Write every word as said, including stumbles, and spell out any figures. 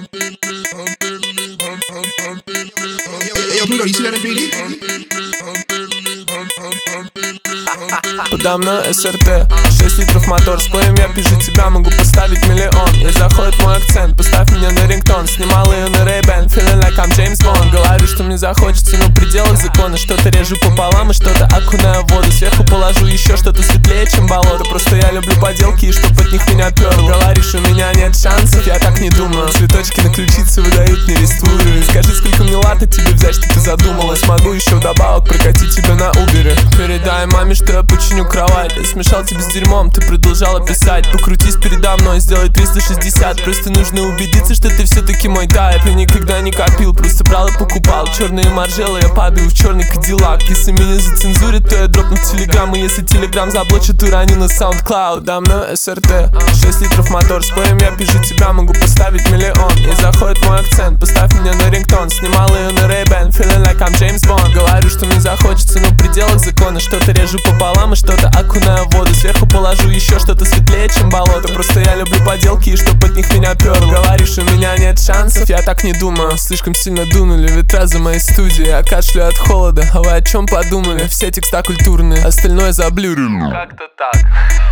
Yo, Pluto, you see that in three D? Подо мной эс эр тэ, шесть литров мотор. Споем, я пишу тебя, могу поставить миллион. И заходит мой акцент, поставь меня на рингтон. Снимал ее на Ray-Ban, feeling like I'm James Bond. Говорю, что мне захочется, но в пределах закона. Что-то режу пополам и что-то окунаю в воду. Сверху положу еще что-то светлее, чем болото. Просто я люблю поделки и чтоб от них меня пёрло. Говоришь, у меня нет шансов, я так не думаю. Цветочки на ключице выдают мне рествую. И скажи, сколько мне латы тебе взять, что ты задумалась. Могу еще вдобавок прокатить тебя на Убере. Передай маме, что я починю кровать. Я смешал тебя с дерьмом, ты продолжала писать. Покрутись передо мной, сделай триста шестьдесят. Просто нужно убедиться, что ты все-таки мой тайп. Я никогда не копил, просто брал и покупал черные маржелы, я падаю в черный кадиллак. Если меня зацензурят, то я дропну телеграм. И если телеграм заблочит, уроню на SoundCloud. Да мной эс эр тэ, шесть литров мотор. Споем, я пишу тебя, могу поставить миллион. И заходит мой акцент, поставь меня на рингтон. Снимал ее на Ray-Ban, feeling like I'm James Bond. Говорю, что мне захочется, но в пределах закона. Что-то режу пополам и что-то окунаю в воду. Сверху положу еще что-то светлее, чем болото. Просто я люблю поделки и чтоб от них меня пёрло. Говоришь, у меня нет шансов, я так не думаю. Слишком сильно дунули ветра за моей студией. Я кашляю от холода, а вы о чем подумали? Все текста культурные, остальное заблюрю. Как-то так.